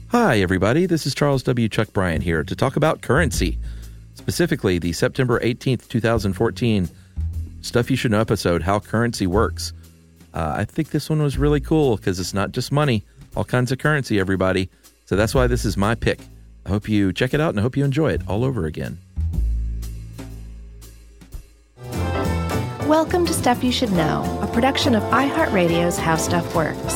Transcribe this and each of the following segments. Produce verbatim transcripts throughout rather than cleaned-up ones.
Hi, everybody. This is Charles W. Chuck Bryant here to talk about currency, specifically the September eighteenth, twenty fourteen Stuff You Should Know episode, How Currency Works. Uh, I think this one was really cool because it's not just money, all kinds of currency, everybody. So that's why this is my pick. I hope you check it out and I hope you enjoy it all over again. Welcome to Stuff You Should Know, a production of iHeartRadio's How Stuff Works.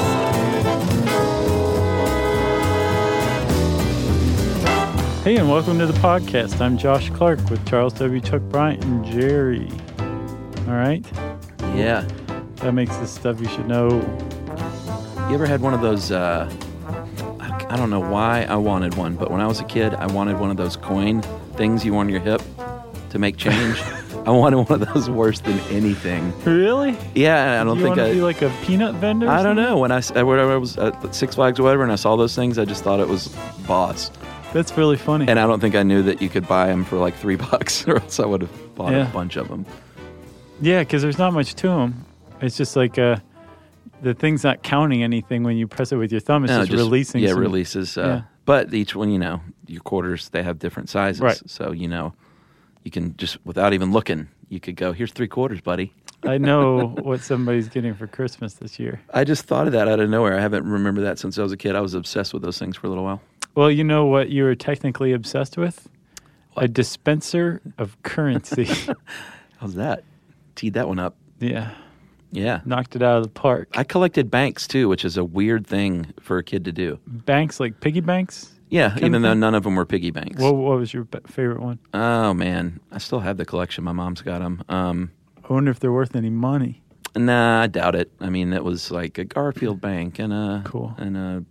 Hey, and welcome to the podcast. I'm Josh Clark with Charles W. Chuck Bryant and Jerry. All right? Yeah. That makes the Stuff You Should Know. You ever had one of those, uh, I, I don't know why I wanted one, but when I was a kid, I wanted one of those coin things you wear on your hip to make change. I wanted one of those worse than anything. Really? Yeah, I don't you think want I... to be like a peanut vendor? I don't know. When I, when I was at Six Flags or whatever and I saw those things, I just thought it was boss. That's really funny. And I don't think I knew that you could buy them for like three bucks or else I would have bought yeah. a bunch of them. Yeah, because there's not much to them. It's just like uh, the thing's not counting anything when you press it with your thumb. It's no, just, just releasing Yeah, some, releases. Uh, yeah. But each one, you know, your quarters, they have different sizes. Right. So, you know, you can just, without even looking, you could go, here's three quarters, buddy. I know what somebody's getting for Christmas this year. I just thought of that out of nowhere. I haven't remembered that since I was a kid. I was obsessed with those things for a little while. Well, you know what you were technically obsessed with? What? A dispenser of currency. How's that? Teed that one up. Yeah. Yeah. Knocked it out of the park. I collected banks, too, which is a weird thing for a kid to do. Banks, like piggy banks? Yeah, even though none of them were piggy banks. What, what was your favorite one? Oh, man. I still have the collection. My mom's got them. Um, I wonder if they're worth any money. Nah, I doubt it. I mean, it was like a Garfield bank and a... Cool. And a...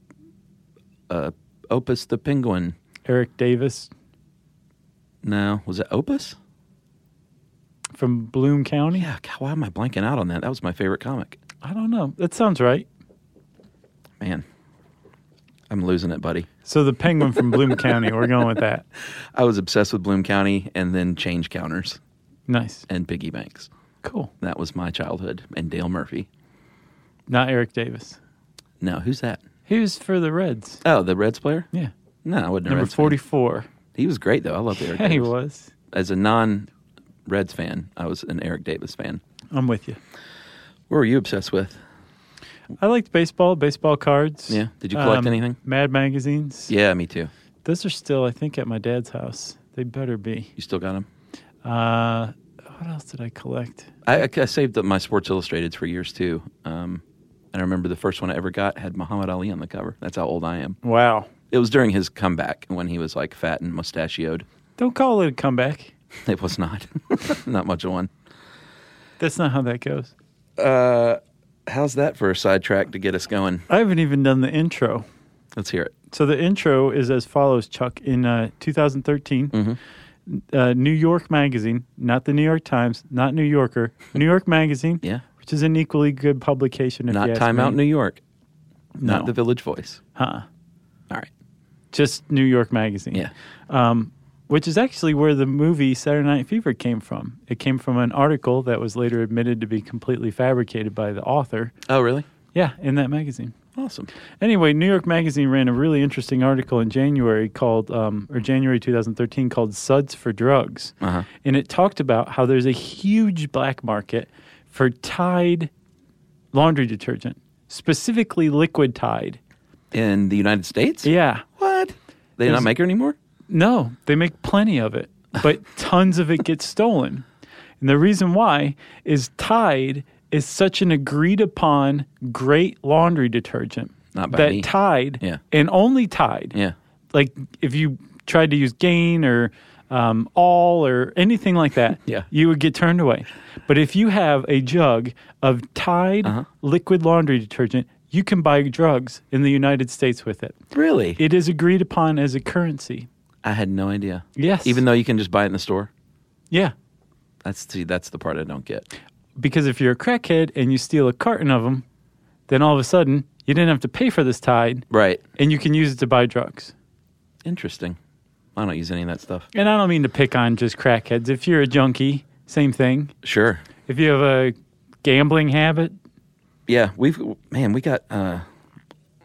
a Opus the Penguin. Eric Davis. No. Was it Opus? From Bloom County? Yeah. God, why am I blanking out on that? That was my favorite comic. I don't know. That sounds right. Man. I'm losing it, buddy. So the Penguin from Bloom County. We're going with that. I was obsessed with Bloom County and then change counters. Nice. And piggy banks. Cool. That was my childhood. And Dale Murphy. Not Eric Davis. No, who's that? He was for the Reds. Oh, the Reds player? Yeah. No, I wasn't a Number Reds forty-four. fan. He was great, though. I loved Eric Yeah, Davis. he was. As a non-Reds fan, I was an Eric Davis fan. I'm with you. What were you obsessed with? I liked baseball, baseball cards. Yeah. Did you collect um, anything? Mad magazines. Yeah, me too. Those are still, I think, at my dad's house. They better be. You still got them? Uh, what else did I collect? I, I saved up my Sports Illustrateds for years, too. Um, and I remember the first one I ever got had Muhammad Ali on the cover. That's how old I am. Wow. It was during his comeback when he was, like, fat and mustachioed. Don't call it a comeback. It was not. Not much of one. That's not how that goes. Uh, how's that for a sidetrack to get us going? I haven't even done the intro. Let's hear it. So the intro is as follows, Chuck. In uh, two thousand thirteen, Mm-hmm. uh, New York Magazine, not the New York Times, not New Yorker, New York Magazine, Yeah. which is an equally good publication. If Not you ask Time me. Out New York. No. Not the Village Voice. Huh. All right. Just New York Magazine. Yeah. Um, which is actually where the movie Saturday Night Fever came from. It came from an article that was later admitted to be completely fabricated by the author. Oh, really? Yeah, in that magazine. Awesome. Anyway, New York Magazine ran a really interesting article in January called, um, or January twenty thirteen called Suds for Drugs. Uh-huh. And it talked about how there's a huge black market for Tide laundry detergent, specifically liquid Tide. In the United States? Yeah. What? They There's- not make it anymore? No, they make plenty of it, but tons of it gets stolen. And the reason why is Tide is such an agreed upon great laundry detergent Not by that me. Tide Yeah. and only Tide. Yeah. Like if you tried to use Gain or um, All or anything like that, Yeah. you would get turned away. But if you have a jug of Tide Uh-huh. liquid laundry detergent, you can buy drugs in the United States with it. Really? It is agreed upon as a currency. I had no idea. Yes. Even though you can just buy it in the store? Yeah. That's see, that's the part I don't get. Because if you're a crackhead and you steal a carton of them, then all of a sudden you didn't have to pay for this Tide. Right. And you can use it to buy drugs. Interesting. I don't use any of that stuff. And I don't mean to pick on just crackheads. If you're a junkie, same thing. Sure. If you have a gambling habit, Yeah, we've man, we got uh,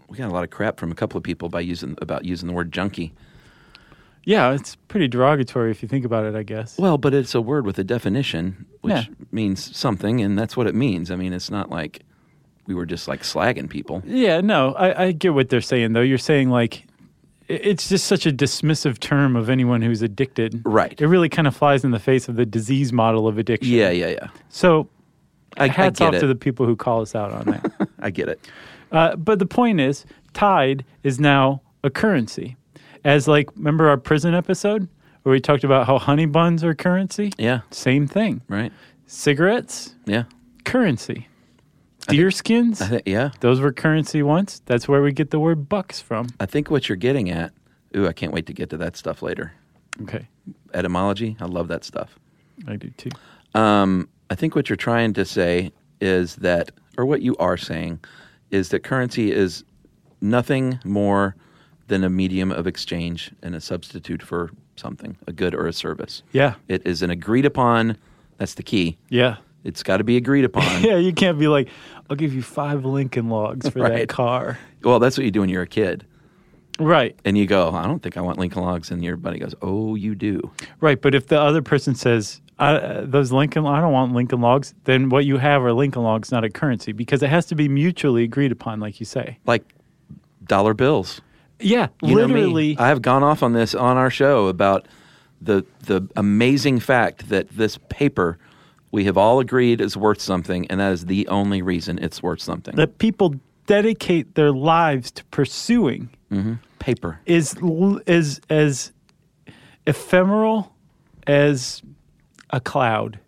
we got a lot of crap from a couple of people by using about using the word junkie. Yeah, it's pretty derogatory if you think about it, I guess. Well, but it's a word with a definition, which Yeah. means something, and that's what it means. I mean, it's not like we were just like slagging people. Yeah, no, I, I get what they're saying, though. You're saying, like, i- it's just such a dismissive term of anyone who's addicted. Right. It really kind of flies in the face of the disease model of addiction. Yeah, yeah, yeah. So, I, I hats get off it. to the people who call us out on that. I get it. Uh, but the point is, Tide is now a currency. As, like, remember our prison episode where we talked about how honey buns are currency? Yeah. Same thing. Right. Cigarettes, Yeah. currency. Deer skins, I think, yeah. those were currency once. That's where we get the word bucks from. I think what you're getting at. Ooh, I can't wait to get to that stuff later. Okay, Etymology. I love that stuff. I do too. Um, I think what you're trying to say is that, or what you are saying, is that currency is nothing more than a medium of exchange and a substitute for something, a good or a service. Yeah, It is an agreed upon, that's the key. yeah. It's got to be agreed upon. Yeah, you can't be like, I'll give you five Lincoln Logs for that Right. car. Well, that's what you do when you're a kid. Right, And you go, I don't think I want Lincoln Logs. And your buddy goes, oh, you do. right. But if the other person says, I, those Lincoln, I don't want Lincoln Logs, then what you have are Lincoln Logs, not a currency, because it has to be mutually agreed upon, like you say. Like dollar bills. Yeah, You know me. literally. I have gone off on this on our show about the the amazing fact that this paper we have all agreed is worth something, and that is the only reason it's worth something. that people dedicate their lives to pursuing hmm Paper. is l- is as ephemeral as a cloud.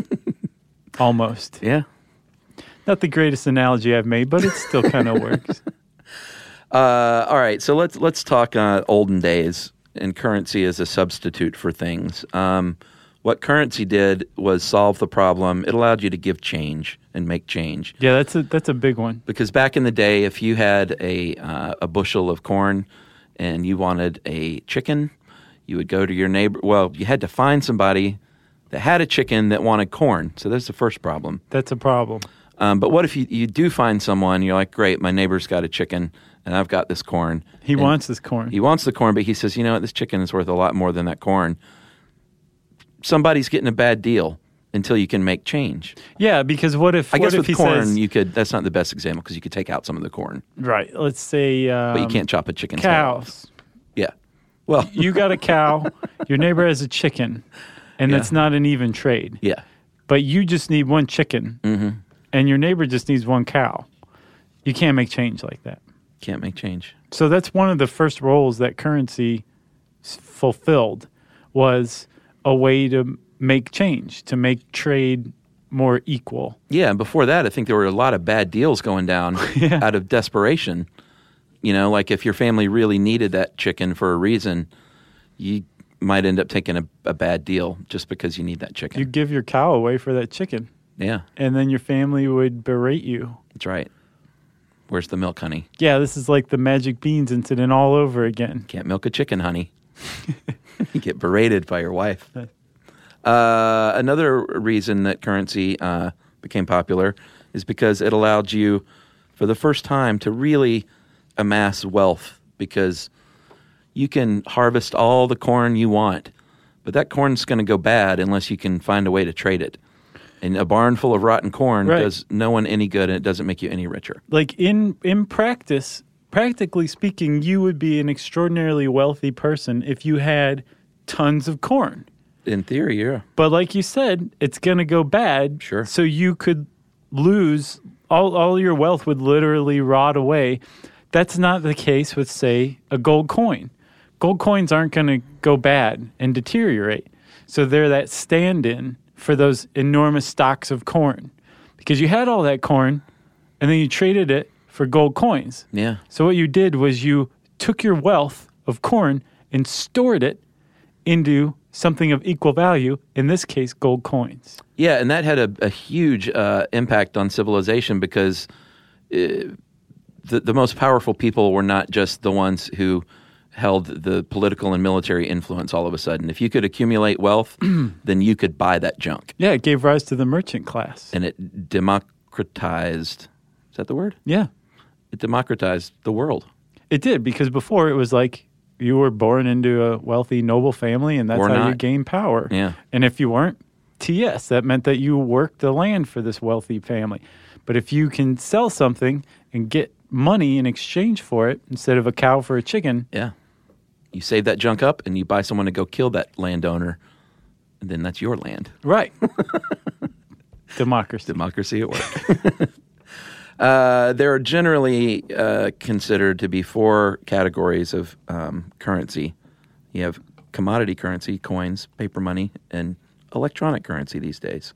Almost. Yeah. Not the greatest analogy I've made, but it still kind of works. Uh, all right. So let's let's talk uh, olden days and currency as a substitute for things. Um, what currency did was solve the problem. It allowed you to give change and make change. Yeah, that's a that's a big one. Because back in the day, if you had a uh, a bushel of corn and you wanted a chicken, you would go to your neighbor. Well, you had to find somebody that had a chicken that wanted corn. So that's the first problem. That's a problem. Um, but what if you, you do find someone, you're like, great, my neighbor's got a chicken and I've got this corn. He And wants this corn. He wants the corn, but he says, you know what, this chicken is worth a lot more than that corn. Somebody's getting a bad deal until you can make change. Yeah, because what if I what guess if with he corn, says you could. That's not the best example because you could take out some of the corn, right? Let's say um, but you can't chop a chicken's head off. cows. Yeah. Well, You got a cow. Your neighbor has a chicken, and Yeah. that's not an even trade. yeah. But you just need one chicken, Mm-hmm. and your neighbor just needs one cow. You can't make change like that. Can't make change. So that's one of the first roles that currency s- fulfilled was a way to make change, to make trade more equal. Yeah, and before that, I think there were a lot of bad deals going down Yeah. out of desperation. You know, like if your family really needed that chicken for a reason, you might end up taking a, a bad deal just because you need that chicken. You give your cow away for that chicken, yeah, and then your family would berate you. that's right. Where's the milk, honey? Yeah, this is like the magic beans incident all over again. Can't milk a chicken, honey. You get berated by your wife. Uh, another reason that currency uh, became popular is because it allowed you, for the first time, to really amass wealth because you can harvest all the corn you want, but that corn's going to go bad unless you can find a way to trade it. And a barn full of rotten corn Right. does no one any good, and it doesn't make you any richer. Like in in practice, practically speaking, you would be an extraordinarily wealthy person if you had tons of corn. In theory, yeah. But like you said, it's going to go bad. Sure. So you could lose all all your wealth would literally rot away. That's not the case with, say, a gold coin. Gold coins aren't going to go bad and deteriorate. So they're that stand-in for those enormous stocks of corn. Because you had all that corn and then you traded it for gold coins. Yeah. So what you did was you took your wealth of corn and stored it into something of equal value, in this case, gold coins. Yeah, and that had a, a huge uh, impact on civilization because uh, the, the most powerful people were not just the ones who held the political and military influence all of a sudden. If you could accumulate wealth, then you could buy that junk. Yeah, it gave rise to the merchant class. And it democratized, is that the word? Yeah. It democratized the world. It did, because before it was like you were born into a wealthy, noble family, and that's Or how not. you gain power. Yeah. And if you weren't, T S, that meant that you worked the land for this wealthy family. But if you can sell something and get money in exchange for it instead of a cow for a chicken, Yeah. You save that junk up and you buy someone to go kill that landowner, and then that's your land. right. Democracy. Democracy at work. uh, there are generally uh, considered to be four categories of um, currency. You have commodity currency, coins, paper money, and electronic currency these days.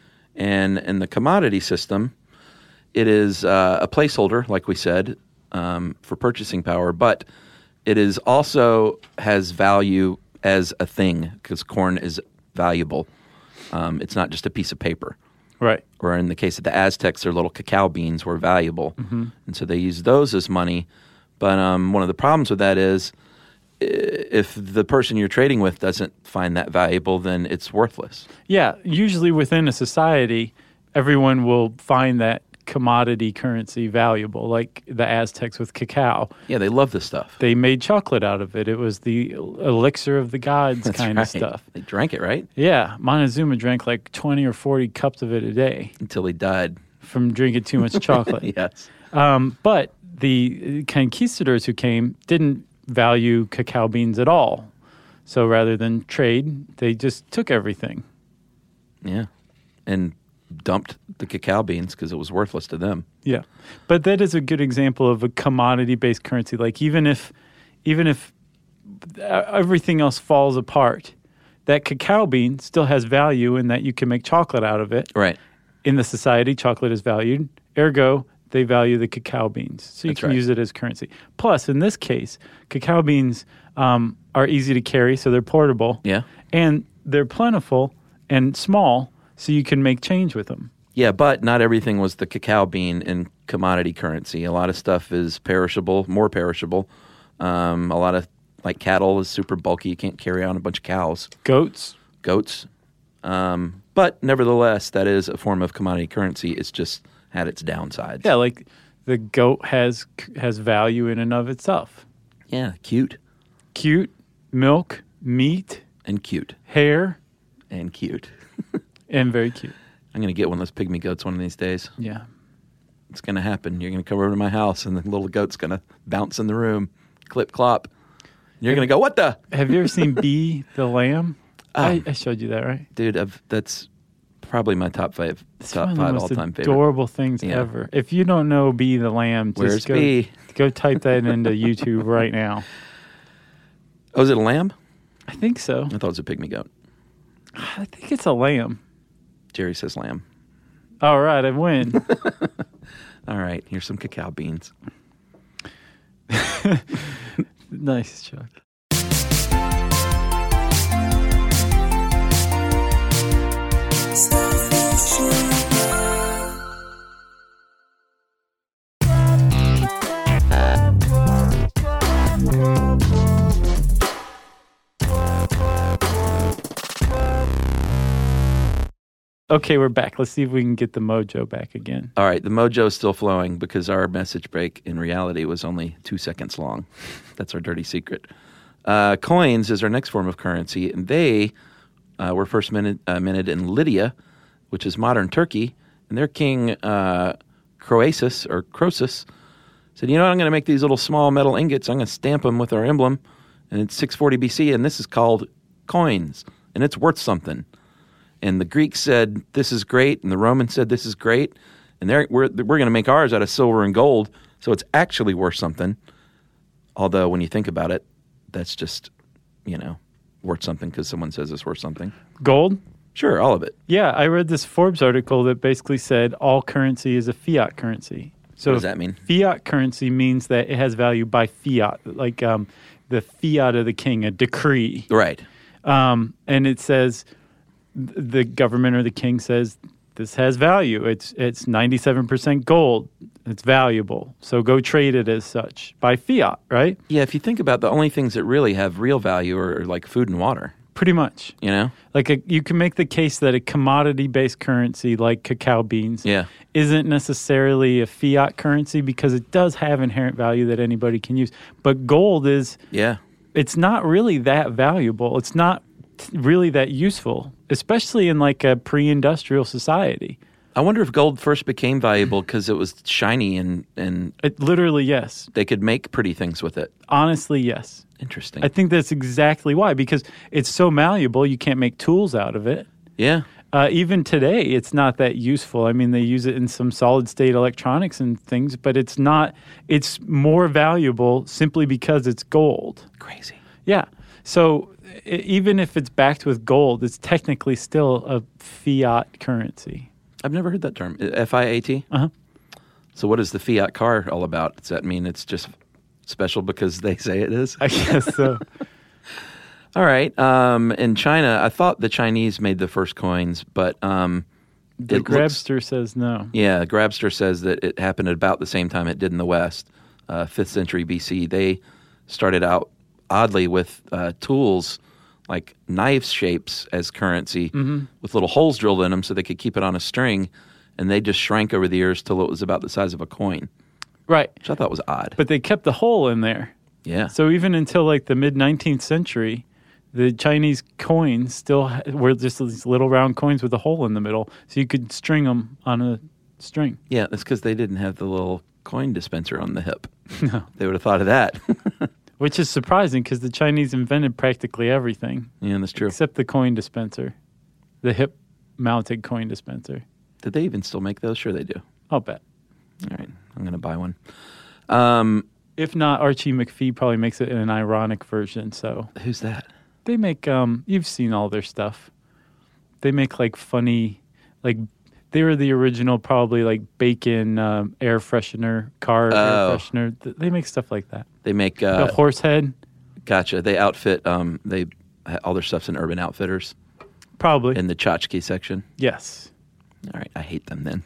And in the commodity system, it is uh, a placeholder, like we said, um, for purchasing power, but it is also has value as a thing because corn is valuable. Um, it's not just a piece of paper. Right. Or in the case of the Aztecs, their little cacao beans were valuable. Mm-hmm. And so they used those as money. But um, one of the problems with that is i- if the person you're trading with doesn't find that valuable, then it's worthless. Yeah. Usually within a society, everyone will find that commodity currency valuable, like the Aztecs with cacao. Yeah, they love this stuff. They made chocolate out of it. It was the elixir of the gods That's kind right. of stuff. They drank it, right? Yeah. Montezuma drank like twenty or forty cups of it a day Until he died. from drinking too much chocolate. Yes. Um, but the conquistadors who came didn't value cacao beans at all. So rather than trade, they just took everything. Yeah. And dumped the cacao beans because it was worthless to them. Yeah. But that is a good example of a commodity-based currency. Like even if even if everything else falls apart, that cacao bean still has value in that you can make chocolate out of it. Right. In the society, chocolate is valued. Ergo, they value the cacao beans. So you That's can right. use it as currency. Plus, in this case, cacao beans um, are easy to carry, so they're portable. Yeah. And they're plentiful and small, so you can make change with them. Yeah, but not everything was the cacao bean in commodity currency. A lot of stuff is perishable, more perishable. Um, a lot of, like cattle is super bulky. You can't carry on a bunch of cows. Goats. Goats. Um, but nevertheless, that is a form of commodity currency. It's just had its downsides. Yeah, like the goat has has value in and of itself. Yeah, cute Cute, milk, meat, and cute hair, and cute. and very cute. I'm going to get one of those pygmy goats one of these days. Yeah. It's going to happen. You're going to come over to my house, and the little goat's going to bounce in the room, clip clop. You're going to go, what the? Have you ever seen Bee the lamb? Oh. I, I showed you that, right? Dude, I've, that's probably my top five, It's top one of the five most all-time favorite. adorable things Yeah. ever. If you don't know Bee the lamb, just Where's go, Bee? go type that into YouTube right now. Oh, is it a lamb? I think so. I thought it was a pygmy goat. I think it's a lamb. Jerry says lamb. All right, I win. All right, here's some cacao beans. Nice, Chuck. Okay, we're back. Let's see if we can get the mojo back again. All right, the mojo's still flowing because our message break in reality was only two seconds long. That's our dirty secret. Uh, coins is our next form of currency, and they uh, were first minted, uh, minted in Lydia, which is modern Turkey, and their king, uh, Croesus, or Croesus, said, you know what, I'm going to make these little small metal ingots. I'm going to stamp them with our emblem, and it's six forty B C, and this is called coins, and it's worth something. And the Greeks said, this is great, and the Romans said, this is great, and they're, we're, we're going to make ours out of silver and gold, so it's actually worth something. Although, when you think about it, that's just, you know, worth something because someone says it's worth something. Gold? Sure, all of it. Yeah, I read this Forbes article that basically said all currency is a fiat currency. So What does that mean? Fiat currency means that it has value by fiat, like um, the fiat of the king, a decree. Right. Um, and it says the government or the king says this has value. It's it's ninety-seven percent gold. It's valuable. So go trade it as such by fiat, right? Yeah, if you think about the only things that really have real value are, are like food and water. Pretty much. You know? Like a, you can make the case that a commodity-based currency like cacao beans Yeah. isn't necessarily a fiat currency because it does have inherent value that anybody can use. But gold is, Yeah. it's not really that valuable. It's not really that useful, especially in like a pre-industrial society. I wonder if gold first became valuable because it was shiny and, and It literally, yes. they could make pretty things with it. Honestly, yes. Interesting. I think that's exactly why, because it's so malleable, you can't make tools out of it. yeah. Uh, even today, it's not that useful. I mean, they use it in some solid-state electronics and things, but it's not. It's more valuable simply because it's gold. Crazy. Yeah. So I- even if it's backed with gold, it's technically still a fiat currency. I've never heard that term. F I A T? Uh-huh. So what is the fiat car all about? Does that mean it's just special because they say it is? I guess so. All right. Um, in China, I thought the Chinese made the first coins, but um, The it looks- Grabster says no. yeah, Grabster says that it happened at about the same time it did in the West, uh, fifth century B C. They started out oddly with uh, tools like knife shapes as currency with little holes drilled in them so they could keep it on a string, and they just shrank over the years till it was about the size of a coin, Right. which I thought was odd. But they kept the hole in there. yeah. So even until like the mid-nineteenth century, the Chinese coins still ha- were just these little round coins with a hole in the middle, so you could string them on a string. Yeah, that's because they didn't have the little coin dispenser on the hip. No. They would have thought of that. Which is surprising because the Chinese invented practically everything Yeah, that's true. except the coin dispenser, the hip-mounted coin dispenser. Did they even still make those? Sure they do. I'll bet. All right, I'm going to buy one. Um, If not, Archie McPhee probably makes it in an ironic version. So who's that? they make, um, you've seen all their stuff. They make like funny, like they were the original probably like bacon um, air freshener, car Oh. air freshener. Th- They make stuff like that. They make, The uh, horse head, gotcha. They outfit, um, they all their stuff's in Urban Outfitters probably. in the tchotchke section. Yes. All right, I hate them then.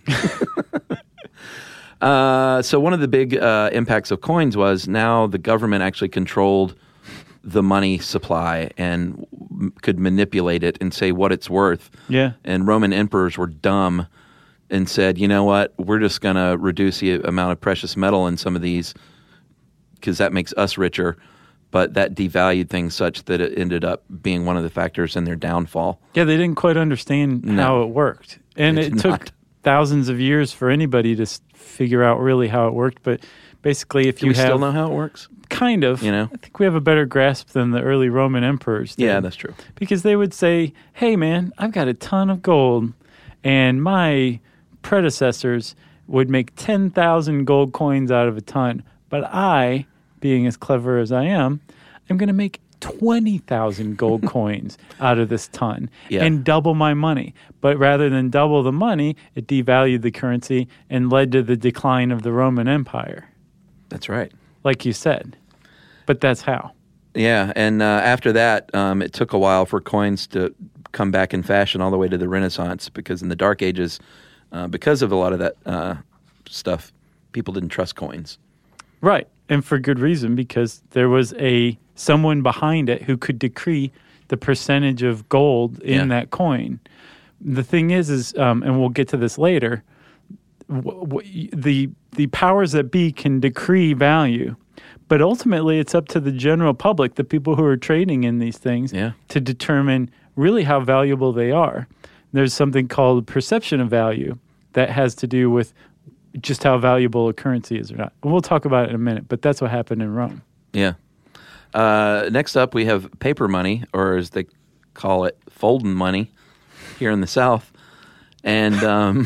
uh, so one of the big uh, impacts of coins was now the government actually controlled the money supply and m- could manipulate it and say what it's worth. Yeah. And Roman emperors were dumb and said, you know what, we're just going to reduce the amount of precious metal in some of these because that makes us richer. But that devalued things such that it ended up being one of the factors in their downfall. Yeah, they didn't quite understand No. how it worked. And They it did took not. thousands of years for anybody to s- figure out really how it worked. But basically, if Do you we have still know how it works? kind of, You know? I think we have a better grasp than the early Roman emperors did. Yeah, that's true. Because they would say, hey, man, I've got a ton of gold, and my predecessors would make ten thousand gold coins out of a ton. But I, being as clever as I am, I'm going to make twenty thousand gold coins out of this ton Yeah. and double my money. But rather than double the money, it devalued the currency and led to the decline of the Roman Empire, That's right. like you said. But that's how. Yeah, and uh, after that, um, it took a while for coins to come back in fashion all the way to the Renaissance because in the Dark Ages, uh, because of a lot of that uh, stuff, people didn't trust coins. Right. And for good reason, because there was a someone behind it who could decree the percentage of gold in Yeah. that coin. The thing is, is um, and we'll get to this later, w- w- the the powers that be can decree value, but ultimately it's up to the general public, the people who are trading in these things, Yeah. to determine really how valuable they are. There's something called perception of value that has to do with just how valuable a currency is or not. And we'll talk about it in a minute, but that's what happened in Rome. Yeah. Uh, next up, we have paper money, or as they call it, folding money, here in the South. And um,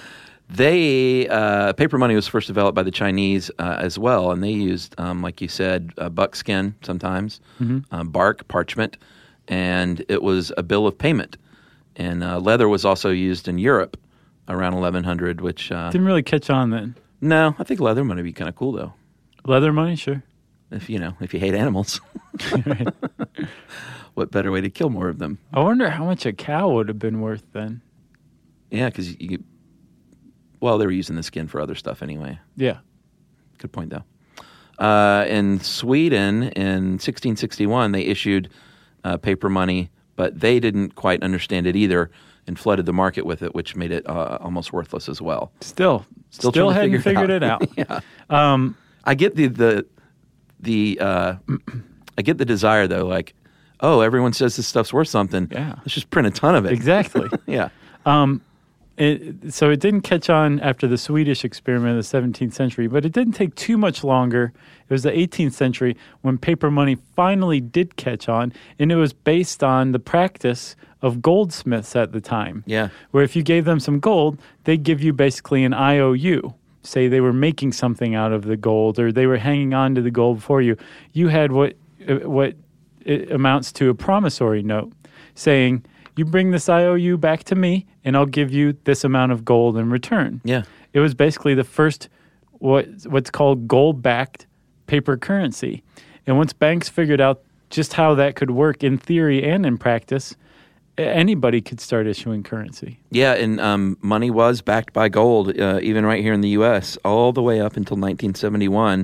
they uh, paper money was first developed by the Chinese uh, as well, and they used, um, like you said, uh, buckskin sometimes, uh, bark, parchment, and it was a bill of payment. And uh, leather was also used in Europe around eleven hundred, which uh, Didn't really catch on then. no, I think leather money would be kind of cool though. Leather money, sure. If you know, if you hate animals, Right. what better way to kill more of them? I wonder how much a cow would have been worth then. Yeah, because you, you, well, they were using the skin for other stuff anyway. Yeah. Good point, though. Uh, in Sweden, in sixteen sixty-one, they issued uh, paper money but they didn't quite understand it either and flooded the market with it, which made it uh, almost worthless as well. Still, Still, still trying to hadn't figure figured it out. it out. yeah. Um, I get the the the uh, I get the desire though, like, oh, everyone says this stuff's worth something. Yeah. Let's just print a ton of it. Exactly. yeah. Um, it, so it didn't catch on after the Swedish experiment of the seventeenth century, but it didn't take too much longer. It was the eighteenth century when paper money finally did catch on, and it was based on the practice of goldsmiths at the time. Yeah. Where if you gave them some gold, they'd give you basically an I O U. Say they were making something out of the gold, or they were hanging on to the gold for you. You had what what it amounts to a promissory note, saying, you bring this I O U back to me, and I'll give you this amount of gold in return. Yeah. It was basically the first what what's called gold-backed paper currency. And once banks figured out just how that could work in theory and in practice, anybody could start issuing currency. Yeah, and um, money was backed by gold, uh, even right here in the U S, all the way up until nineteen seventy-one.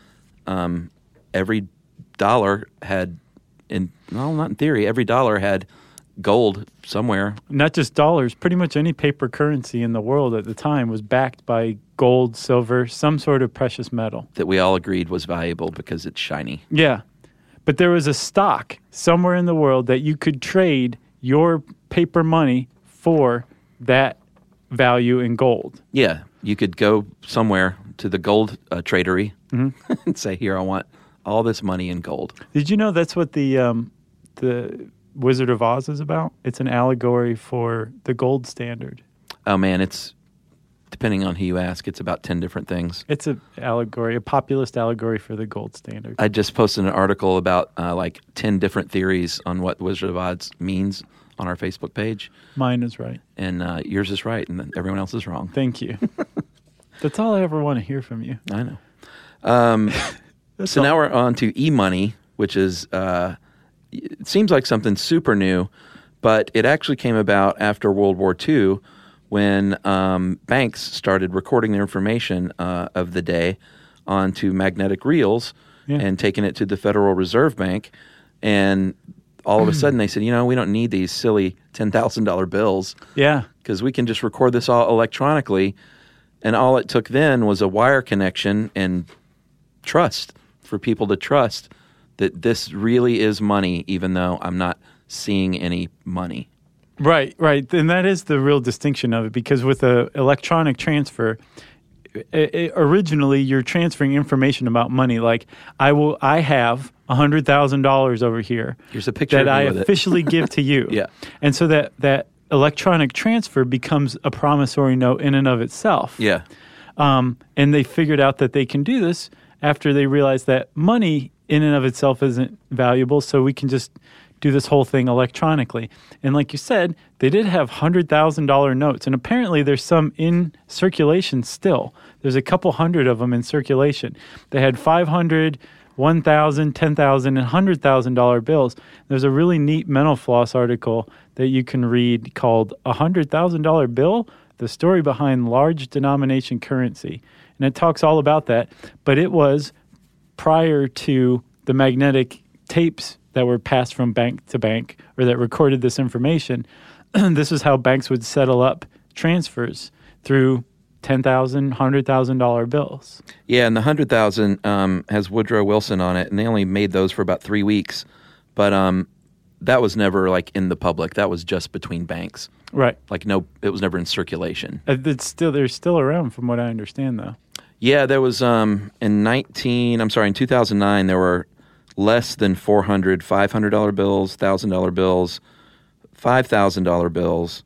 Um, every dollar had, in well, not in theory, every dollar had gold somewhere. Not just dollars, pretty much any paper currency in the world at the time was backed by gold, silver, some sort of precious metal. That we all agreed was valuable because it's shiny. Yeah. But there was a stock somewhere in the world that you could trade your paper money for that value in gold. Yeah. You could go somewhere to the gold uh, tradery mm-hmm. and say, here, I want all this money in gold. Did you know that's what the um, the Wizard of Oz is about? It's an allegory for the gold standard. Oh, man, it's, depending on who you ask, it's about ten different things. It's an allegory, a populist allegory for the gold standard. I just posted an article about uh, like ten different theories on what Wizard of Oz means on our Facebook page. Mine is right. And uh, yours is right, and then everyone else is wrong. Thank you. That's all I ever want to hear from you. I know. Um, so all. now we're on to e-money, which is, uh, it seems like something super new, but it actually came about after World War Two when um, banks started recording their information uh, of the day onto magnetic reels yeah. and taking it to the Federal Reserve Bank. And all of a sudden they said, you know, we don't need these silly ten thousand dollars bills. Yeah. Because we can just record this all electronically. And all it took then was a wire connection and trust for people to trust that this really is money, even though I'm not seeing any money. Right, right. And that is the real distinction of it, because with an electronic transfer, it, it, originally you're transferring information about money. Like, I will, I have one hundred thousand dollars over here. Here's a picture that of I you with officially it. give to you. Yeah. And so that, that electronic transfer becomes a promissory note in and of itself. Yeah. Um, and they figured out that they can do this after they realized that money in and of itself isn't valuable, so we can just do this whole thing electronically. And like you said, they did have one hundred thousand dollars notes, and apparently there's some in circulation still. There's a couple hundred of them in circulation. They had five hundred, one thousand, ten thousand, and one hundred thousand dollars bills. There's a really neat Mental Floss article that you can read called one hundred thousand dollars Bill, The Story Behind Large Denomination Currency. And it talks all about that, but it was prior to the magnetic tapes that were passed from bank to bank or that recorded this information. This is how banks would settle up transfers through ten thousand dollars, one hundred thousand dollars bills. Yeah, and the one hundred thousand dollars um, has Woodrow Wilson on it, and they only made those for about three weeks. But um, that was never like in the public. That was just between banks. Right. Like no, it was never in circulation. Uh, It's still they're still around from what I understand, though. Yeah, there was um, in nineteen. I'm sorry, in two thousand nine, there were less than four hundred five hundred dollars bills, one thousand dollars bills, five thousand dollars bills,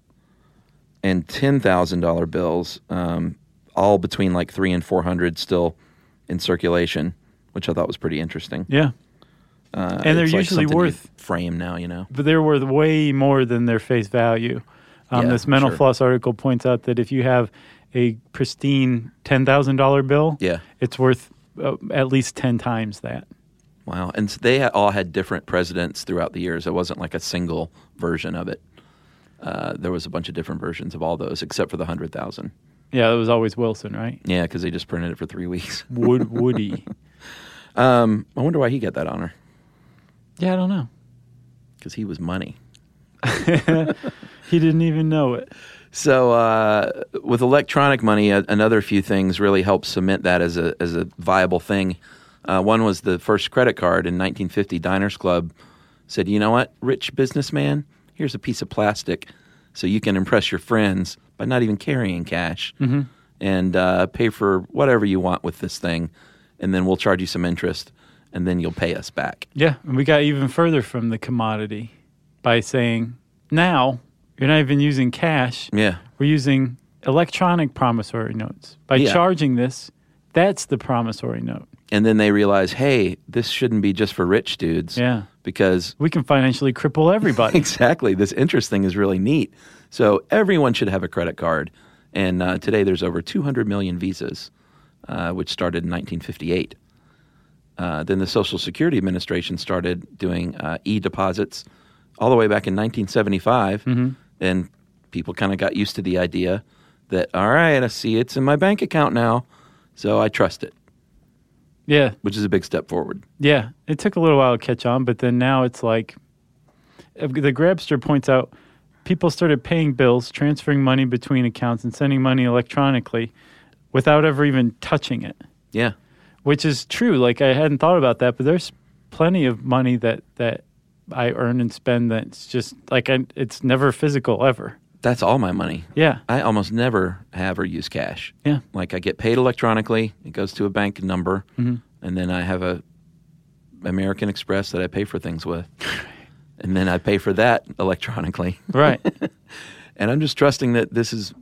and ten thousand dollars bills, um, all between like three and four hundred still in circulation, which I thought was pretty interesting. Yeah. Uh, and they're it's like usually something worth you frame now, you know. But they're worth way more than their face value. Um, Yeah, this Mental sure. Floss article points out that if you have a pristine ten thousand dollars bill, Yeah. it's worth uh, at least ten times that. Wow. And so they had, all had different presidents throughout the years. It wasn't like a single version of it. Uh, there was a bunch of different versions of all those, except for the one hundred thousand. Yeah, it was always Wilson, right? Yeah, because they just printed it for three weeks. Wood Woody. um, I wonder why he got that honor. Yeah, I don't know. Because he was money. He didn't even know it. So uh, with electronic money, a, another few things really helped cement that as a as a viable thing. Uh, one was the first credit card in nineteen fifty. Diners Club said, you know what, rich businessman, here's a piece of plastic so you can impress your friends by not even carrying cash Mm-hmm. and uh, pay for whatever you want with this thing, and then we'll charge you some interest, and then you'll pay us back. Yeah, and we got even further from the commodity by saying, now you're not even using cash. Yeah. We're using electronic promissory notes. By Yeah. charging this, that's the promissory note. And then they realize, hey, this shouldn't be just for rich dudes. Yeah. Because We can financially cripple everybody. exactly, this interest thing is really neat. So everyone should have a credit card. And uh, today there's over two hundred million visas, uh, which started in nineteen fifty-eight. Uh, then the Social Security Administration started doing uh, e-deposits all the way back in nineteen seventy-five. Mm-hmm. And people kind of got used to the idea that, all right, I see it's in my bank account now, so I trust it, Yeah. which is a big step forward. Yeah. It took a little while to catch on, but then now it's like uh, the Grabster points out people started paying bills, transferring money between accounts, and sending money electronically without ever even touching it, Yeah. which is true. Like, I hadn't thought about that, but there's plenty of money that, that I earn and spend that's just like I, it's never physical ever. That's all my money. Yeah. I almost never have or use cash. Yeah. Like I get paid electronically. It goes to a bank number, Mm-hmm. and then I have a American Express that I pay for things with, and then I pay for that electronically. Right. And I'm just trusting that this is,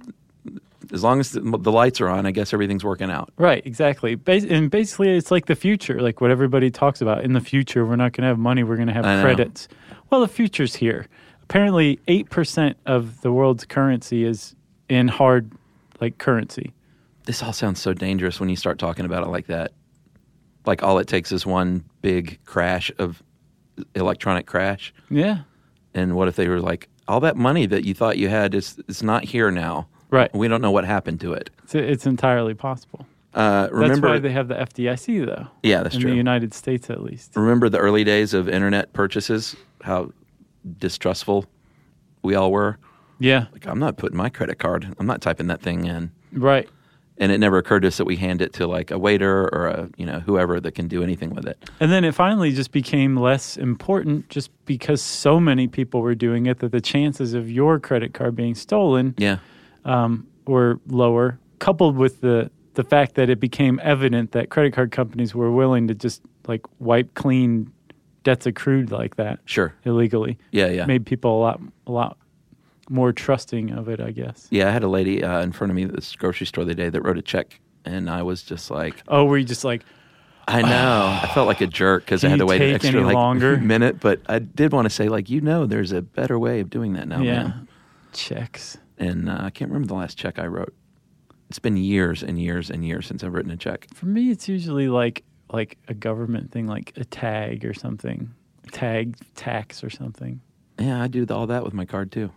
as long as the, the lights are on, I guess everything's working out. Right, exactly. Bas- and basically, it's like the future, like what everybody talks about. In the future, we're not going to have money, we're going to have I know. credits. Well, the future's here. Apparently, eight percent of the world's currency is in hard, like, currency. This all sounds so dangerous when you start talking about it like that. Like all it takes is one big crash of electronic crash. Yeah. And what if they were like, all that money that you thought you had is is not here now. Right. We don't know what happened to it. It's, it's entirely possible. Uh, remember, That's why they have the F D I C, though. Yeah, that's in true. the United States, at least. remember the early days of internet purchases, how distrustful we all were? Yeah. Like, I'm not putting my credit card, I'm not typing that thing in. Right. And it never occurred to us that we hand it to like a waiter or a, you know, whoever that can do anything with it. And then it finally just became less important just because so many people were doing it that the chances of your credit card being stolen Yeah. um, were lower, coupled with the, the fact that it became evident that credit card companies were willing to just like wipe clean debts accrued like that Sure. illegally. Yeah, yeah. Made people a lot a lot more trusting of it, I guess. Yeah, I had a lady uh, in front of me at this grocery store the other day that wrote a check, and I was just like, Oh, were you just like, I know. I felt like a jerk because I Can had to you wait an take extra any like longer? minute. But I did want to say, like, you know, there's a better way of doing that now, yeah, man. checks. And uh, I can't remember the last check I wrote. It's been years and years and years since I've written a check. For me, it's usually like like a government thing, like a tag or something, tag tax or something. Yeah, I do all that with my card too.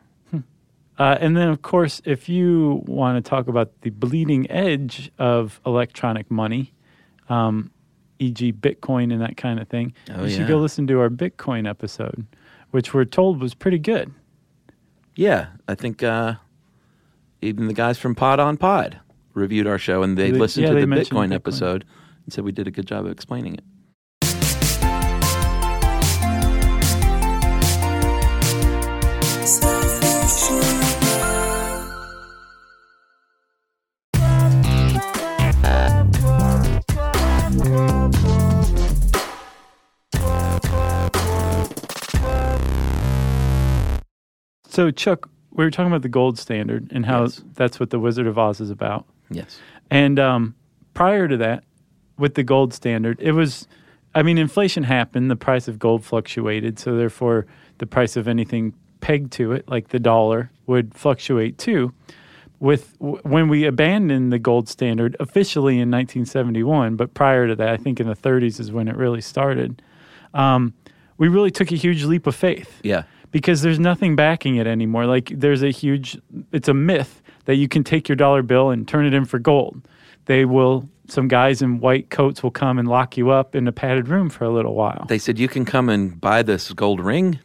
Uh, and then, of course, if you want to talk about the bleeding edge of electronic money, um, for example. Bitcoin and that kind of thing, Oh, you yeah. should go listen to our Bitcoin episode, which we're told was pretty good. Yeah, I think uh, even the guys from Pod on Pod reviewed our show, and they They- listened yeah, to they the mentioned Bitcoin, Bitcoin. episode and said we did a good job of explaining it. So, Chuck, we were talking about the gold standard and how Yes. that's what the Wizard of Oz is about. Yes. And um, prior to that, with the gold standard, it was, I mean, inflation happened, the price of gold fluctuated, so therefore the price of anything pegged to it, like the dollar, would fluctuate too. With w- when we abandoned the gold standard officially in nineteen seventy-one, but prior to that, I think in the thirties is when it really started, um, we really took a huge leap of faith. Yeah. Because there's nothing backing it anymore. Like there's a huge, it's a myth that you can take your dollar bill and turn it in for gold. They will, some guys in white coats will come and lock you up in a padded room for a little while. They said, you can come and buy this gold ring.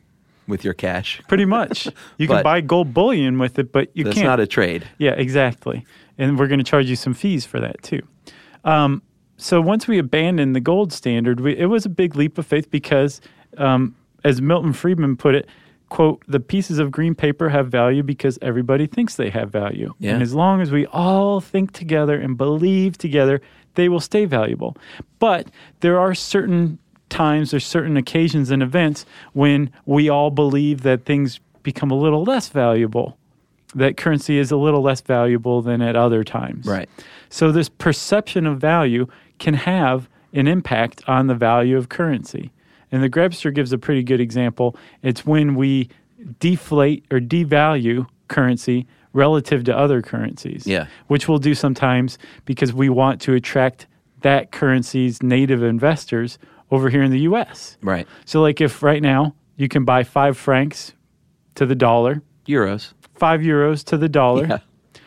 with your cash. Pretty much. You But- can buy gold bullion with it, but you That's can't. not a trade. Yeah, exactly. And we're going to charge you some fees for that too. Um, so once we abandoned the gold standard, we, it was a big leap of faith because, um, as Milton Friedman put it, quote, the pieces of green paper have value because everybody thinks they have value. Yeah. And as long as we all think together and believe together, they will stay valuable. But there are certain times or certain occasions and events when we all believe that things become a little less valuable, that currency is a little less valuable than at other times. Right. So this perception of value can have an impact on the value of currency. And the Grebster gives a pretty good example. It's when we deflate or devalue currency relative to other currencies, Yeah. which we'll do sometimes because we want to attract that currency's native investors over here in the U S. Right. So like if right now you can buy five francs to the dollar, Euros. five euros to the dollar, Yeah.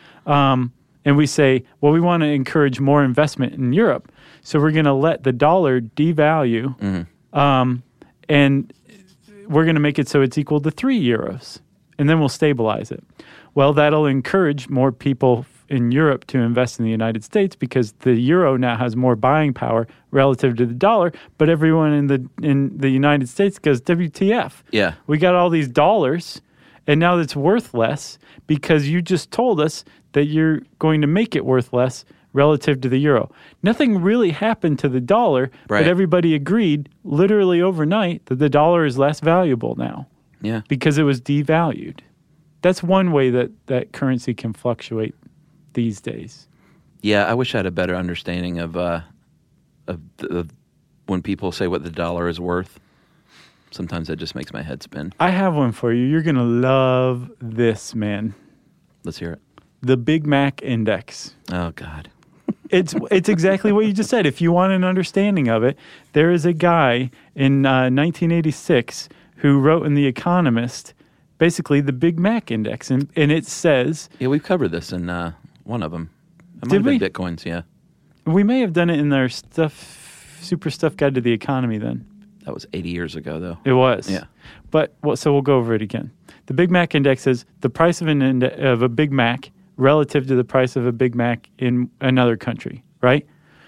and we say, well, we want to encourage more investment in Europe, so we're going to let the dollar devalue, Mm-hmm. um, and we're going to make it so it's equal to three euros, and then we'll stabilize it. Well, that'll encourage more people in Europe to invest in the United States because the euro now has more buying power relative to the dollar, but everyone in the in the United States goes, W T F. Yeah. We got all these dollars, and now it's worth less because you just told us that you're going to make it worth less relative to the euro. Nothing really happened to the dollar, Right. but everybody agreed literally overnight that the dollar is less valuable now Yeah. because it was devalued. That's one way that, that currency can fluctuate these days. Yeah, I wish I had a better understanding of uh, of, the, of when people say what the dollar is worth. Sometimes that just makes my head spin. I have one for you. You're going to love this, man. Let's hear it. The Big Mac Index. Oh, God. It's it's exactly what you just said. If you want an understanding of it, there is a guy in uh, nineteen eighty-six who wrote in The Economist basically the Big Mac Index, and, and it says, Yeah, we've covered this in uh, one of them. It might Did have been we? Bitcoins, yeah. we may have done it in our stuff, Super Stuff Guide to the Economy then. That was eighty years ago, though. It was. Yeah. But, well, so we'll go over it again. The Big Mac Index is the price of, an inde- of a Big Mac relative to the price of a Big Mac in another country, right?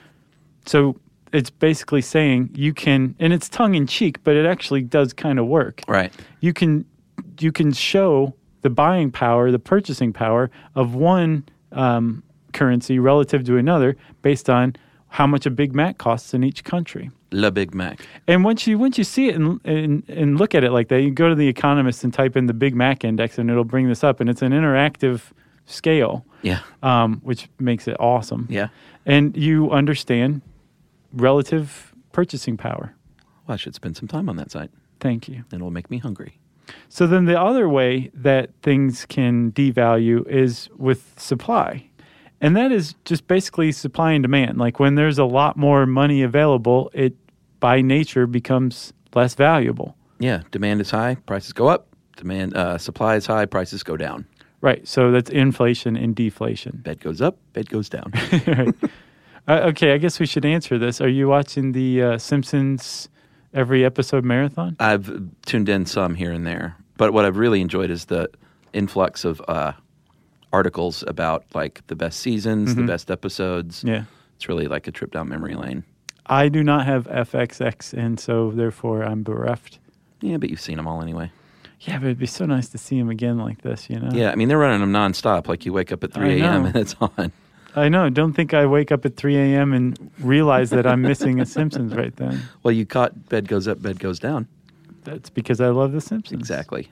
So it's basically saying you can, and it's tongue-in-cheek, but it actually does kind of work. Right. You can you can show the buying power, the purchasing power of one um, currency relative to another based on how much a Big Mac costs in each country. Le Big Mac. And once you once you see it and, and and look at it like that, you go to The Economist and type in the Big Mac Index, and it'll bring this up. And it's an interactive scale, Yeah. um, which makes it awesome. Yeah. And you understand relative purchasing power. Well, I should spend some time on that site. Thank you. It'll make me hungry. So then the other way that things can devalue is with supply. And that is just basically supply and demand. Like when there's a lot more money available, it by nature becomes less valuable. Yeah. Demand is high, prices go up. Demand uh, supply is high, prices go down. Right. So that's inflation and deflation. Bed goes up, bed goes down. Right. uh, okay, I guess we should answer this. Are you watching the uh, Simpsons every episode marathon? I've tuned in some here and there, but what I've really enjoyed is the influx of uh, articles about like the best seasons, Mm-hmm. the best episodes. Yeah. It's really like a trip down memory lane. I do not have F X X, and so therefore I'm bereft. Yeah, but you've seen them all anyway. Yeah, but it'd be so nice to see him again like this, you know? Yeah, I mean, they're running them nonstop. Like you wake up at three I a.m. know. and it's on. I know. Don't think I wake up at three a.m. and realize that I'm missing a Simpsons right then. Well, you caught bed goes up, bed goes down. That's because I love the Simpsons. Exactly.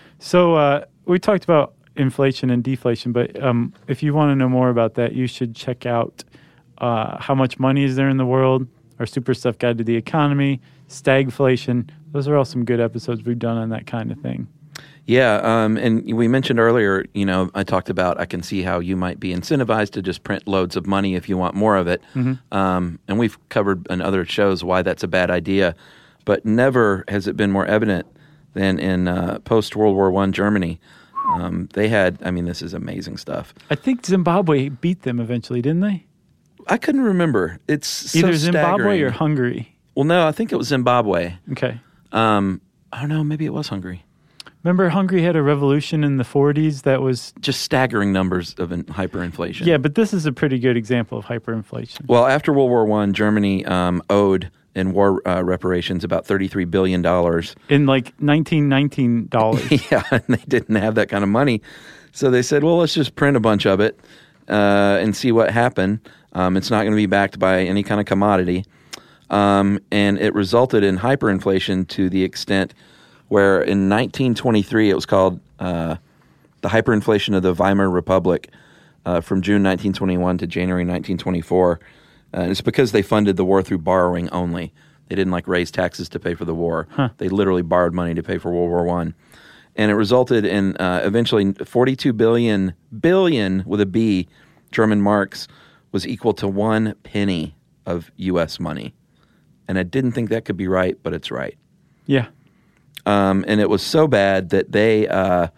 So uh, we talked about inflation and deflation, but um, if you want to know more about that, you should check out uh, How Much Money Is There in the World, our Super Stuff Guide to the Economy, Stagflation. Those are all some good episodes we've done on that kind of thing. Yeah, um, and we mentioned earlier, you know, I talked about I can see how you might be incentivized to just print loads of money if you want more of it. Mm-hmm. Um, and we've covered in other shows why that's a bad idea. But never has it been more evident than in uh, post-World War One Germany. Um, they had, I mean, this is amazing stuff. I think Zimbabwe beat them eventually, didn't they? I couldn't remember. It's so Either Zimbabwe staggering. or Hungary. Well, no, I think it was Zimbabwe. Okay. Um, I don't know, maybe it was Hungary. Remember Hungary had a revolution in the forties that was... Just staggering numbers of in- hyperinflation. Yeah, but this is a pretty good example of hyperinflation. Well, after World War One, Germany um, owed in war uh, reparations about thirty-three billion dollars. In like nineteen nineteen dollars. Yeah, and they didn't have that kind of money. So they said, well, let's just print a bunch of it uh, and see what happened. Um, it's not going to be backed by any kind of commodity. Um, and it resulted in hyperinflation to the extent where in nineteen twenty-three it was called uh, the hyperinflation of the Weimar Republic uh, from June nineteen twenty-one to January nineteen twenty-four. Uh, and it's because they funded the war through borrowing only. They didn't like raise taxes to pay for the war. Huh. They literally borrowed money to pay for World War One. And it resulted in uh, eventually forty-two billion, billion with a B, German marks was equal to one penny of U S money. And I didn't think that could be right, but it's right. Yeah. Um, and it was so bad that they uh,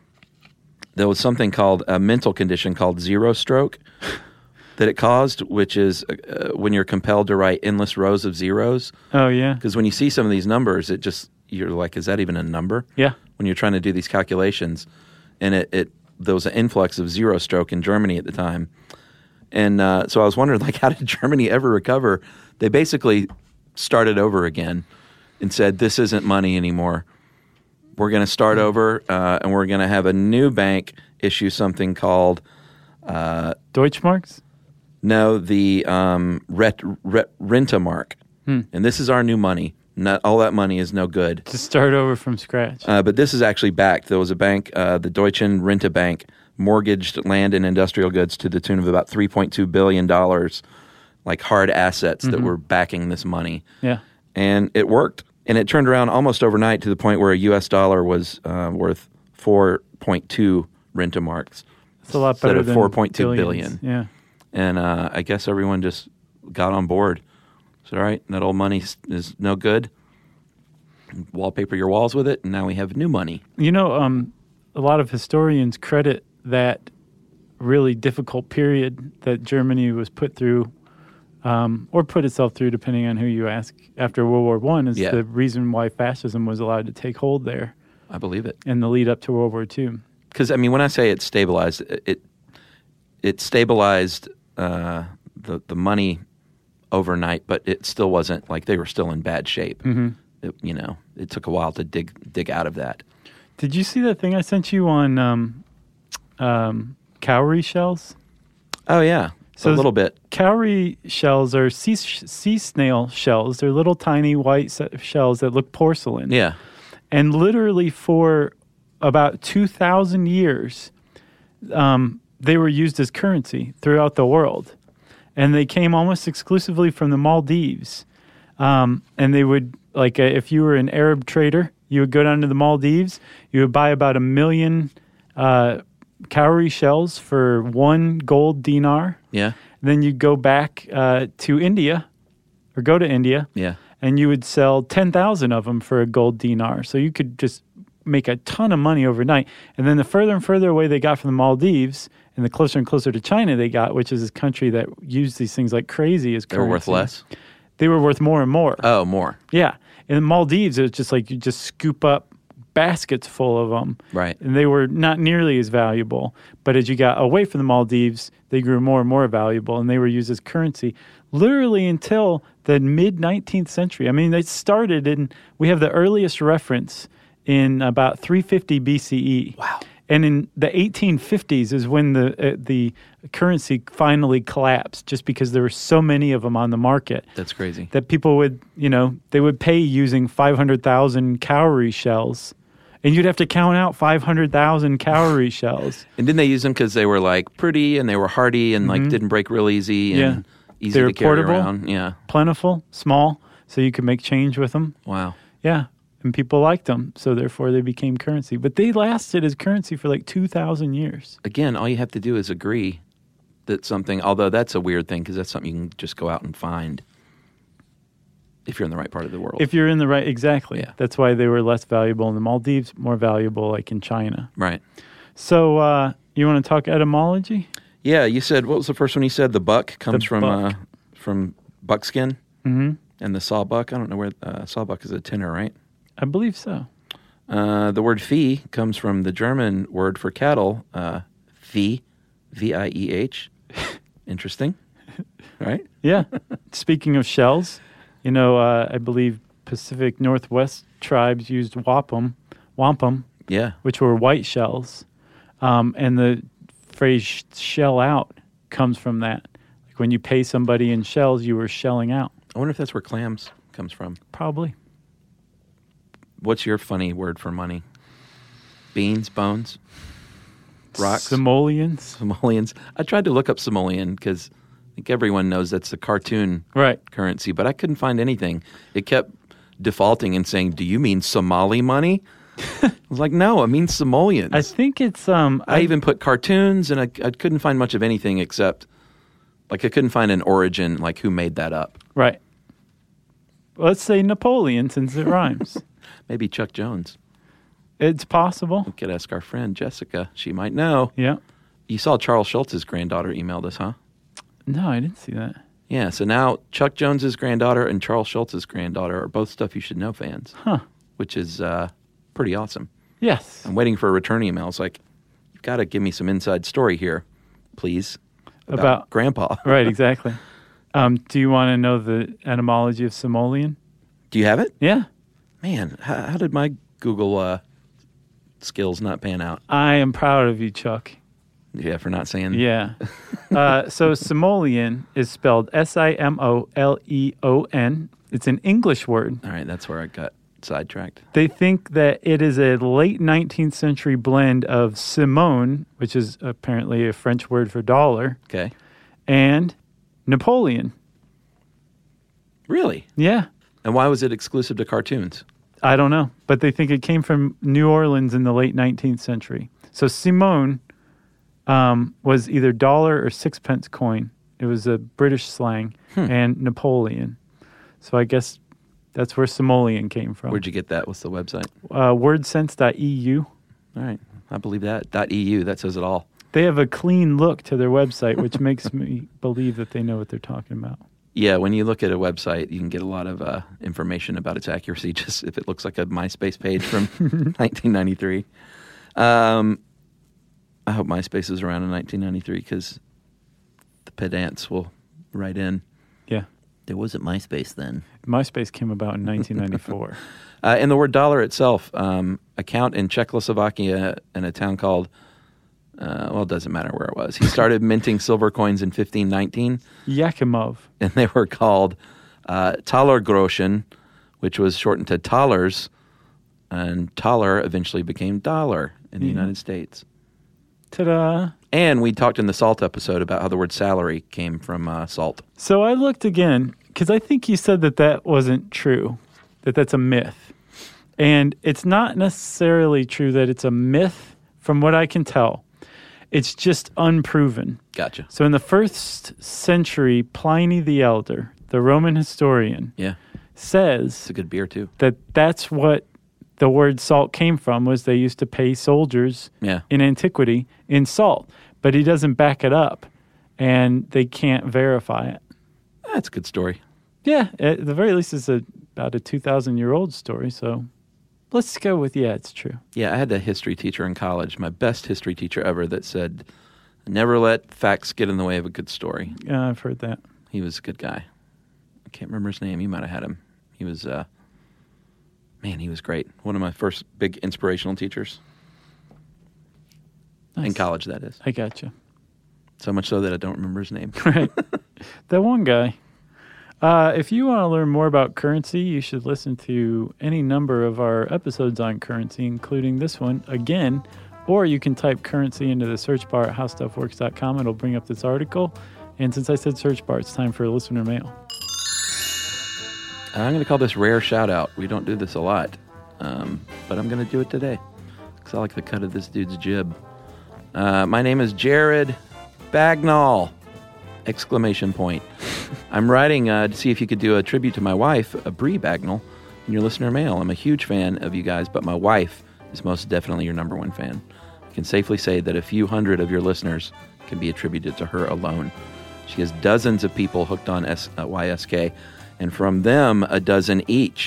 there was something called a mental condition called zero stroke that it caused, which is uh, when you're compelled to write endless rows of zeros. Oh, yeah. Because when you see some of these numbers, it just you're like, is that even a number? Yeah. When you're trying to do these calculations, and it, it there was an influx of zero stroke in Germany at the time, and uh, so I was wondering, like, how did Germany ever recover? They basically started over again and said, this isn't money anymore. We're going to start over, uh, and we're going to have a new bank issue something called uh, Deutschmarks? no, the um, ret, ret, Rentemark. Hmm. And this is our new money. Not all that money is no good. To start over from scratch. Uh, but this is actually backed. There was a bank, uh, the Deutschen Rente Bank, mortgaged land and industrial goods to the tune of about three point two billion dollars, like hard assets mm-hmm. that were backing this money. Yeah. And it worked. And it turned around almost overnight to the point where a U S dollar was uh, worth four point two Rentemarks. That's a lot better instead of than four point two billions. billion. Yeah. And uh, I guess everyone just got on board. So, all right, that old money is no good. Wallpaper your walls with it, and now we have new money. You know, um, a lot of historians credit that really difficult period that Germany was put through, um, or put itself through, depending on who you ask, after World War One, is yeah. the reason why fascism was allowed to take hold there. I believe it. In the lead up to World War Two. Because, I mean, when I say it stabilized, it it stabilized uh, the, the money overnight, but it still wasn't, like, they were still in bad shape. Mm-hmm. It, you know, it took a while to dig dig out of that. Did you see that thing I sent you on um, um, cowrie shells? Oh, yeah. So a little bit. Cowrie shells are sea, sea snail shells. They're little tiny white shells that look porcelain. Yeah. And literally for about two thousand years, um, they were used as currency throughout the world. And they came almost exclusively from the Maldives. Um, and they would, like, uh, if you were an Arab trader, you would go down to the Maldives. You would buy about a million uh, cowrie shells for one gold dinar. Yeah. Then you'd go back uh, to India, or go to India. Yeah. And you would sell ten thousand of them for a gold dinar. So you could just make a ton of money overnight. And then the further and further away they got from the Maldives, and the closer and closer to China they got, which is this country that used these things like crazy as currency. They were worth less? They were worth more and more. Oh, more. Yeah. In the Maldives, it was just like you just scoop up baskets full of them. Right. And they were not nearly as valuable. But as you got away from the Maldives, they grew more and more valuable, and they were used as currency literally until the mid-nineteenth century. I mean, they started in, we have the earliest reference in about three fifty B C E. Wow. And in the eighteen fifties is when the uh, the currency finally collapsed, just because there were so many of them on the market. That's crazy. That people would, you know, they would pay using five hundred thousand cowrie shells. And you'd have to count out five hundred thousand cowrie shells. And didn't they use them because they were, like, pretty and they were hardy and, like, mm-hmm. didn't break real easy and yeah. easy they were to carry portable, around? Yeah. Plentiful, small, so you could make change with them. Wow. Yeah. And people liked them, so therefore they became currency. But they lasted as currency for like two thousand years. Again, all you have to do is agree that something, although that's a weird thing because that's something you can just go out and find if you're in the right part of the world. If you're in the right, exactly. Yeah. That's why they were less valuable in the Maldives, more valuable like in China. Right. So uh, you want to talk etymology? Yeah, you said, what was the first one you said? The buck comes The from buck. Uh, from buckskin? Mm-hmm. And the sawbuck, I don't know where, uh, sawbuck is a tenor, right? I believe so. Uh, the word Vieh comes from the German word for cattle, uh, Vieh, V I E H. Interesting, right? Yeah. Speaking of shells, you know, uh, I believe Pacific Northwest tribes used wampum, wampum, Yeah. which were white shells. Um, and the phrase shell out comes from that. Like when you pay somebody in shells, you were shelling out. I wonder if that's where clams comes from. Probably. What's your funny word for money? Beans, bones, rocks, Simoleons. simoleons. I tried to look up simoleon because I think everyone knows that's a cartoon Right. currency, but I couldn't find anything. It kept defaulting and saying, "Do you mean Somali money?" I was like, "No, it means simoleons." I think it's um. I even put cartoons, and I, I couldn't find much of anything except, like, I couldn't find an origin, like who made that up. Right. Let's say Napoleon, since it rhymes. Maybe Chuck Jones. It's possible. We could ask our friend Jessica. She might know. Yeah. You saw Charles Schultz's granddaughter emailed us, huh? No, I didn't see that. Yeah, so now Chuck Jones's granddaughter and Charles Schultz's granddaughter are both Stuff You Should Know fans, Huh. which is uh, pretty awesome. Yes. I'm waiting for a return email. It's like, you've got to give me some inside story here, please, about, About- Grandpa. Right, exactly. Um, do you want to know the etymology of simoleon? Do you have it? Yeah. Man, how, how did my Google uh, skills not pan out? I am proud of you, Chuck. Yeah, for not saying. Yeah. uh, so simoleon is spelled S I M O L E O N. It's an English word. All right, that's where I got sidetracked. They think that it is a late nineteenth century blend of Simone, which is apparently a French word for dollar, Okay. and Napoleon. Really? Yeah. And why was it exclusive to cartoons? I don't know, but they think it came from New Orleans in the late nineteenth century. So Simone um, was either dollar or sixpence coin. It was a British slang, Hmm. and Napoleon. So I guess that's where simoleon came from. Where'd you get that? What's the website? Uh, wordsense dot e u. All right, I believe that. .eu, that says it all. They have a clean look to their website, which makes me believe that they know what they're talking about. Yeah, when you look at a website, you can get a lot of uh, information about its accuracy just if it looks like a MySpace page from nineteen ninety-three. Um, I hope MySpace is around in nineteen ninety-three because the pedants will write in. Yeah. There wasn't MySpace then. MySpace came about in nineteen ninety-four. Uh, and the word dollar itself, um, a count in Czechoslovakia in a town called, uh, well, it doesn't matter where it was. He started minting silver coins in fifteen nineteen. Yakimov. And they were called uh, Talergroschen, which was shortened to Talers, and Taler eventually became dollar in the Mhm. United States. Ta-da. And we talked in the salt episode about how the word salary came from uh, salt. So I looked again, because I think you said that that wasn't true, that that's a myth. And it's not necessarily true that it's a myth from what I can tell. It's just unproven. Gotcha. So in the first century, Pliny the Elder, the Roman historian, Yeah. says It's a good beer, too. that that's what the word salt came from, was they used to pay soldiers Yeah. in antiquity in salt. But he doesn't back it up, and they can't verify it. That's a good story. Yeah, at the very least, it's a, about a two thousand year old story, so let's go with, yeah, it's true. Yeah, I had a history teacher in college, my best history teacher ever, that said, never let facts get in the way of a good story. Yeah, I've heard that. He was a good guy. I can't remember his name. You might have had him. He was, uh, man, he was great. One of my first big inspirational teachers. Nice. In college, that is. I gotcha. So much so that I don't remember his name. Right. That one guy. Uh, if you want to learn more about currency, you should listen to any number of our episodes on currency, including this one again, or you can type currency into the search bar at how stuff works dot com. It'll bring up this article. And since I said search bar, it's time for listener mail. I'm going to call this rare shout out. We don't do this a lot, um, but I'm going to do it today because I like the cut of this dude's jib. Uh, my name is Jared Bagnall! Exclamation point. I'm writing uh, to see if you could do a tribute to my wife, uh, Bree Bagnall, in your listener mail. I'm a huge fan of you guys, but my wife is most definitely your number one fan. I can safely say that a few hundred of your listeners can be attributed to her alone. She has dozens of people hooked on S- uh, Y S K, and from them, a dozen each.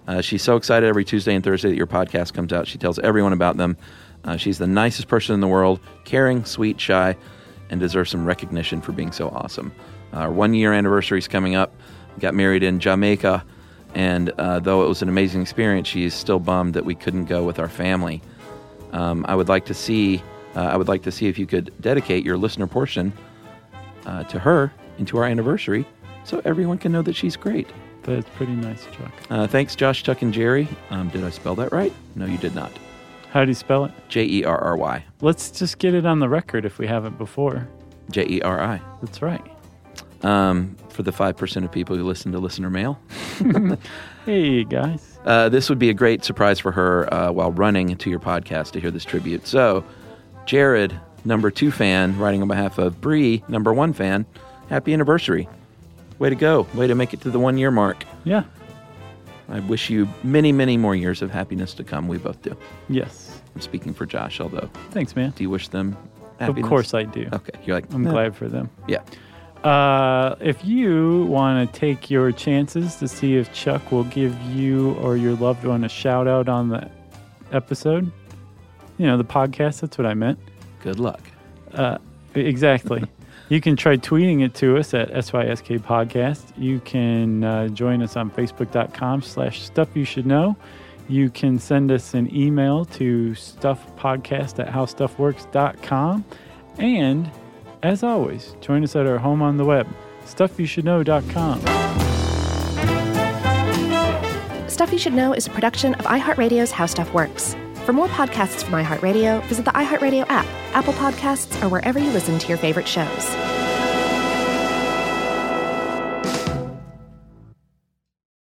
Uh, she's so excited every Tuesday and Thursday that your podcast comes out. She tells everyone about them. Uh, she's the nicest person in the world, caring, sweet, shy, and deserves some recognition for being so awesome. Uh, our one-year anniversary is coming up. We got married in Jamaica, and uh, though it was an amazing experience, she is still bummed that we couldn't go with our family. Um, I would like to see, uh, I would like to see if you could dedicate your listener portion uh, to her and to our anniversary, so everyone can know that she's great. That's pretty nice, Chuck. Uh, thanks, Josh, Chuck, and Jerry. Um, did I spell that right? No, you did not. How do you spell it? J E R R Y. Let's just get it on the record if we haven't before. J E R I. That's right. Um, for the five percent of people who listen to Listener Mail. Hey, guys. Uh, this would be a great surprise for her uh, while running to your podcast to hear this tribute. So, Jared, number two fan, writing on behalf of Bree, number one fan, happy anniversary. Way to go. Way to make it to the one-year mark. Yeah. I wish you many, many more years of happiness to come. We both do. Yes. I'm speaking for Josh, although. Thanks, man. Do you wish them happiness? Of course I do. Okay. You're like, I'm no. glad for them. Yeah. Uh, if you want to take your chances to see if Chuck will give you or your loved one a shout out on the episode, you know, the podcast, that's what I meant. Good luck. Uh, exactly. You can try tweeting it to us at S Y S K Podcast. You can uh, join us on Facebook.com slash Stuff You Should Know. You can send us an email to stuffpodcast at howstuffworks dot com. And, as always, join us at our home on the web, stuff you should know dot com. Stuff You Should Know is a production of iHeartRadio's How Stuff Works. For more podcasts from iHeartRadio, visit the iHeartRadio app, Apple Podcasts, or wherever you listen to your favorite shows.